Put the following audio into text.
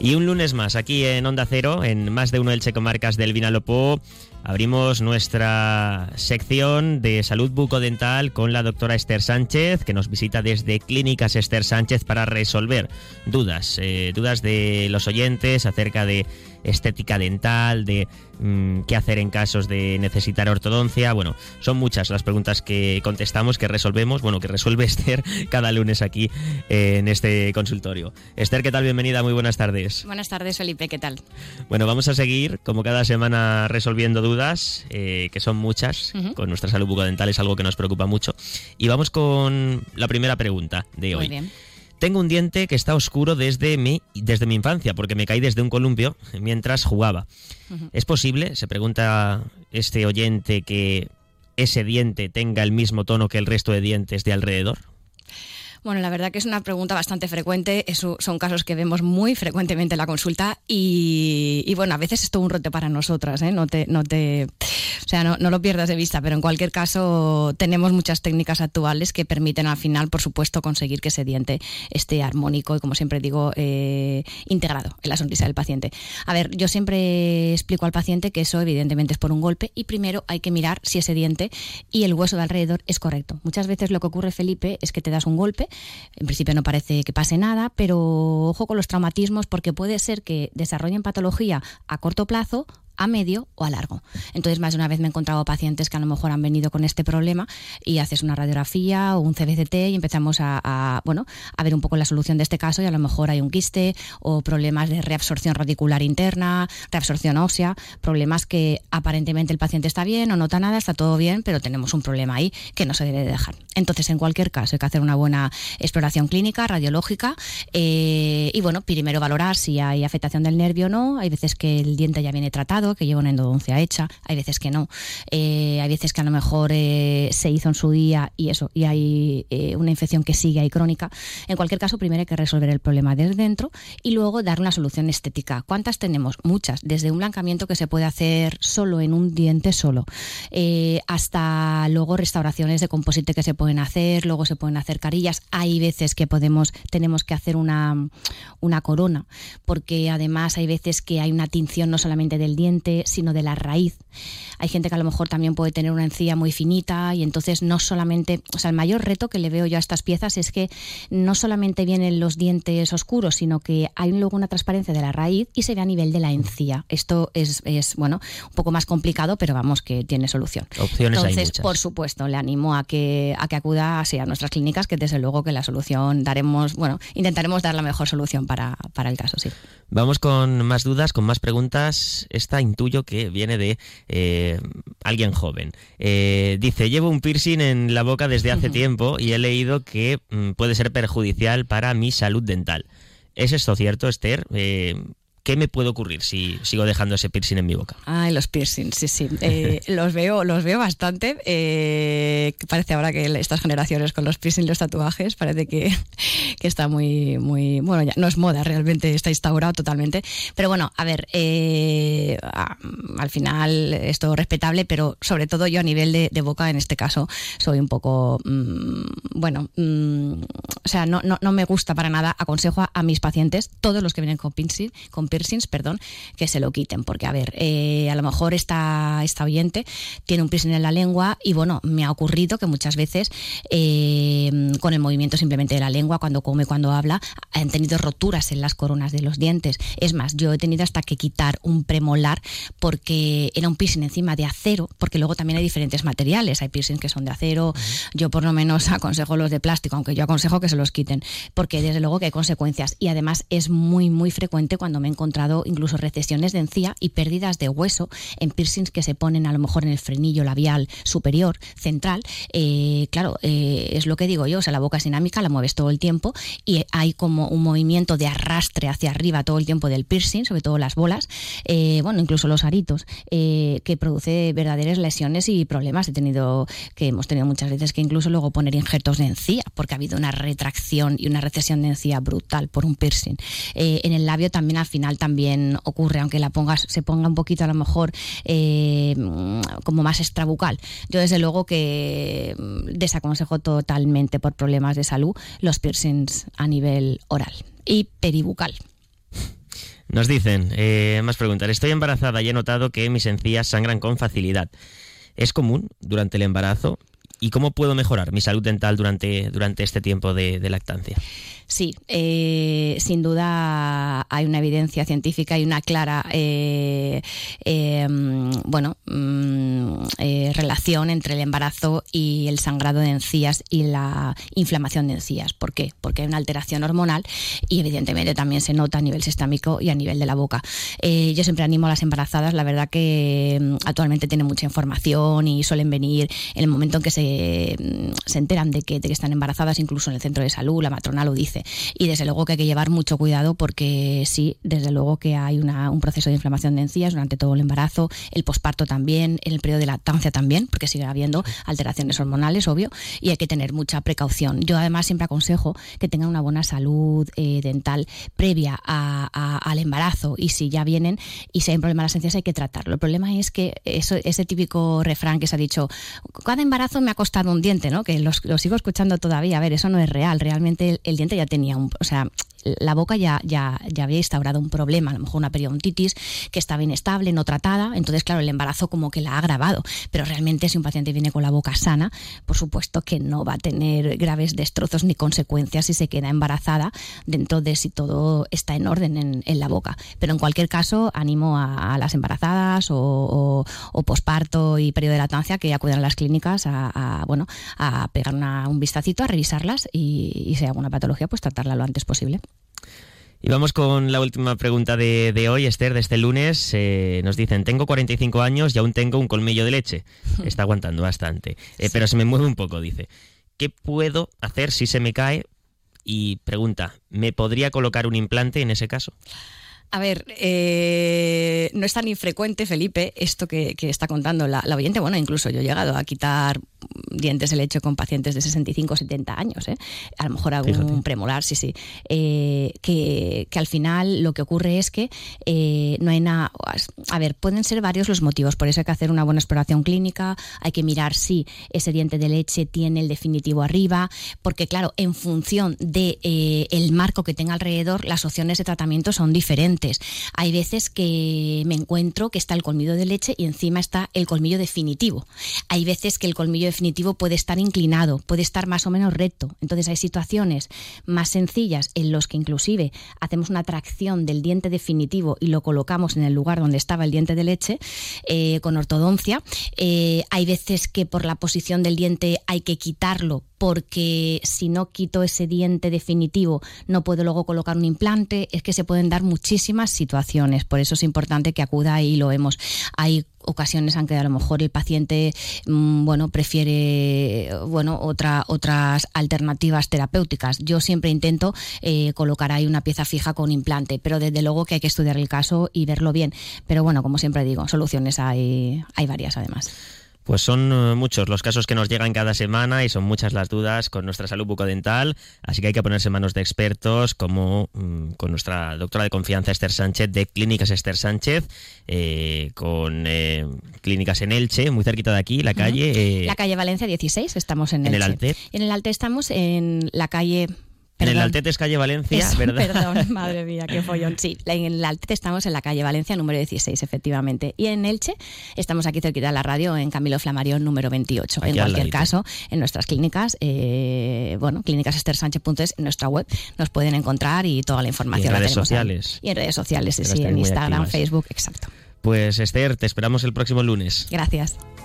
Y un lunes más, aquí en Onda Cero, en Más de Uno Elche Comarcas del Vinalopó, abrimos nuestra sección de salud bucodental con la doctora Esther Sánchez, que nos visita desde Clínicas Esther Sánchez para resolver dudas de los oyentes acerca de estética dental, de qué hacer en casos de necesitar ortodoncia. Bueno, son muchas las preguntas que contestamos, que resolvemos, que resuelve Esther cada lunes aquí en este consultorio. Esther, ¿qué tal? Bienvenida, muy buenas tardes. Buenas tardes, Felipe, ¿qué tal? Bueno, vamos a seguir, como cada semana, resolviendo dudas, que son muchas. Con nuestra salud bucodental es algo que nos preocupa mucho. Y vamos con la primera pregunta de hoy. Muy bien. Tengo un diente que está oscuro desde mi infancia, porque me caí desde un columpio mientras jugaba. ¿Es posible, se pregunta este oyente, que ese diente tenga el mismo tono que el resto de dientes de alrededor? Bueno, la verdad que es una pregunta bastante frecuente. Son casos que vemos muy frecuentemente en la consulta y bueno, a veces es todo un reto para nosotras, ¿eh? No lo pierdas de vista, pero en cualquier caso tenemos muchas técnicas actuales que permiten al final, por supuesto, conseguir que ese diente esté armónico y, como siempre digo, integrado en la sonrisa del paciente. A ver, yo siempre explico al paciente que eso evidentemente es por un golpe y primero hay que mirar si ese diente y el hueso de alrededor es correcto. Muchas veces lo que ocurre, Felipe, es que te das un golpe. En principio no parece que pase nada, pero ojo con los traumatismos, porque puede ser que desarrollen patología a corto plazo, a medio o a largo. Entonces, más de una vez me he encontrado pacientes que a lo mejor han venido con este problema y haces una radiografía o un CBCT y empezamos a ver un poco la solución de este caso, y a lo mejor hay un quiste o problemas de reabsorción radicular interna, reabsorción ósea, problemas que aparentemente el paciente está bien, no nota nada, está todo bien, pero tenemos un problema ahí que no se debe de dejar. Entonces, en cualquier caso, hay que hacer una buena exploración clínica, radiológica, y primero valorar si hay afectación del nervio o no. Hay veces que el diente ya viene tratado, que lleva una endodoncia hecha, hay veces que no, hay veces que a lo mejor se hizo en su día y hay una infección que sigue ahí crónica. En cualquier caso, primero hay que resolver el problema desde dentro y luego dar una solución estética. ¿Cuántas tenemos? Muchas, desde un blancamiento que se puede hacer solo en un diente solo, hasta luego restauraciones de composite que se pueden hacer, luego se pueden hacer carillas. Hay veces que tenemos que hacer una corona, porque además hay veces que hay una tinción no solamente del diente, sino de la raíz. Hay gente que a lo mejor también puede tener una encía muy finita y entonces no solamente, el mayor reto que le veo yo a estas piezas es que no solamente vienen los dientes oscuros, sino que hay luego una transparencia de la raíz y se ve a nivel de la encía. Esto es un poco más complicado, pero vamos, que tiene solución. Opciones entonces, hay muchas. Por supuesto, le animo a que acuda a nuestras clínicas, que desde luego que la solución intentaremos dar la mejor solución para el caso, sí. Vamos con más dudas, con más preguntas. Esta intuyo que viene de alguien joven. Dice, llevo un piercing en la boca desde hace tiempo y he leído que puede ser perjudicial para mi salud dental. ¿Es esto cierto, Esther? ¿Qué me puede ocurrir si sigo dejando ese piercing en mi boca? Ay, los piercings, sí. Los veo bastante. Parece ahora que estas generaciones con los piercings, los tatuajes, parece que está muy, muy... Bueno, ya no es moda, realmente está instaurado totalmente. Pero bueno, a ver, al final es todo respetable, pero sobre todo yo a nivel de boca, en este caso, soy un poco... no me gusta para nada. Aconsejo a mis pacientes, todos los que vienen con piercings, que se lo quiten, porque a ver, a lo mejor esta oyente tiene un piercing en la lengua y me ha ocurrido que muchas veces con el movimiento simplemente de la lengua, cuando come, cuando habla, han tenido roturas en las coronas de los dientes. Es más, yo he tenido hasta que quitar un premolar porque era un piercing encima de acero, porque luego también hay diferentes materiales, hay piercings que son de acero. Yo por lo menos aconsejo los de plástico, aunque yo aconsejo que se los quiten, porque desde luego que hay consecuencias, y además es muy muy frecuente cuando me he encontrado incluso recesiones de encía y pérdidas de hueso en piercings que se ponen a lo mejor en el frenillo labial superior, central. Es lo que digo yo, la boca es dinámica, la mueves todo el tiempo y hay como un movimiento de arrastre hacia arriba todo el tiempo del piercing, sobre todo las bolas, incluso los aritos, que produce verdaderas lesiones y problemas. Hemos tenido muchas veces que incluso luego poner injertos de encía, porque ha habido una retracción y una recesión de encía brutal por un piercing. En el labio también al final también ocurre, aunque se ponga un poquito a lo mejor como más extrabucal. Yo desde luego que desaconsejo totalmente por problemas de salud los piercings a nivel oral y peribucal. Nos dicen, más preguntas. Estoy embarazada y he notado que mis encías sangran con facilidad. ¿Es común durante el embarazo? ¿Y cómo puedo mejorar mi salud dental durante este tiempo de lactancia? Sí, sin duda hay una evidencia científica y una clara relación entre el embarazo y el sangrado de encías y la inflamación de encías. ¿Por qué? Porque hay una alteración hormonal y evidentemente también se nota a nivel sistémico y a nivel de la boca. Yo siempre animo a las embarazadas, la verdad que actualmente tienen mucha información y suelen venir en el momento en que se enteran de que están embarazadas, incluso en el centro de salud, la matrona lo dice. Y desde luego que hay que llevar mucho cuidado porque sí, desde luego que hay un proceso de inflamación de encías durante todo el embarazo, el posparto también, en el periodo de lactancia también, porque sigue habiendo alteraciones hormonales, obvio, y hay que tener mucha precaución. Yo además siempre aconsejo que tengan una buena salud dental previa al embarazo, y si ya vienen y si hay un problema de las encías hay que tratarlo. El problema es que ese típico refrán que se ha dicho, cada embarazo me ha costado un diente, ¿no? Que lo sigo escuchando todavía. A ver, eso no es real. Realmente el diente ya tenía la boca ya había instaurado un problema, a lo mejor una periodontitis que estaba inestable, no tratada. Entonces, claro, el embarazo como que la ha agravado. Pero realmente si un paciente viene con la boca sana, por supuesto que no va a tener graves destrozos ni consecuencias si se queda embarazada, dentro de si todo está en orden en la boca. Pero en cualquier caso, animo a las embarazadas o posparto y periodo de lactancia que acudan a las clínicas a pegar un vistacito, a revisarlas y si hay alguna patología, pues tratarla lo antes posible. Y vamos con la última pregunta de hoy, Esther, de este lunes. Nos dicen, tengo 45 años y aún tengo un colmillo de leche. Está aguantando bastante, sí. Pero se me mueve un poco, dice. ¿Qué puedo hacer si se me cae? Y pregunta, ¿me podría colocar un implante en ese caso? A ver, no es tan infrecuente, Felipe, esto que está contando la oyente. Bueno, incluso yo he llegado a quitar dientes de leche con pacientes de 65 o 70 años, a lo mejor algún premolar, sí. Que al final lo que ocurre es que no hay nada. A ver, pueden ser varios los motivos, por eso hay que hacer una buena exploración clínica, hay que mirar si ese diente de leche tiene el definitivo arriba, porque claro, en función de el marco que tenga alrededor, las opciones de tratamiento son diferentes. Hay veces que me encuentro que está el colmillo de leche y encima está el colmillo definitivo. Hay veces que el colmillo definitivo puede estar inclinado, puede estar más o menos recto. Entonces hay situaciones más sencillas en los que inclusive hacemos una tracción del diente definitivo y lo colocamos en el lugar donde estaba el diente de leche con ortodoncia. Hay veces que por la posición del diente hay que quitarlo, porque si no quito ese diente definitivo no puedo luego colocar un implante. Es que se pueden dar muchísimas situaciones, por eso es importante que acuda y lo vemos. Hay ocasiones en que a lo mejor el paciente prefiere otras alternativas terapéuticas. Yo siempre intento colocar ahí una pieza fija con implante, pero desde luego que hay que estudiar el caso y verlo bien. Pero bueno, como siempre digo, soluciones hay varias además. Pues son muchos los casos que nos llegan cada semana y son muchas las dudas con nuestra salud bucodental, así que hay que ponerse en manos de expertos como con nuestra doctora de confianza Esther Sánchez de Clínicas Esther Sánchez, con clínicas en Elche, muy cerquita de aquí, la calle... la calle Valencia 16, estamos en Elche. ¿En el Altet? En el Altet estamos en la calle... Perdón. En el Altet es calle Valencia, eso, ¿verdad? Perdón, madre mía, qué follón. Sí, en el Altet estamos en la calle Valencia número 16, efectivamente. Y en Elche estamos aquí cerquita de la radio, en Camilo Flammarion número 28. Aquí en cualquier caso, en nuestras clínicas, clínicasestersánchez.es, en nuestra web, nos pueden encontrar y toda la información. Y en redes tenemos sociales. Ahí. Y en redes sociales, sí, en Instagram, Facebook, exacto. Pues Esther, te esperamos el próximo lunes. Gracias.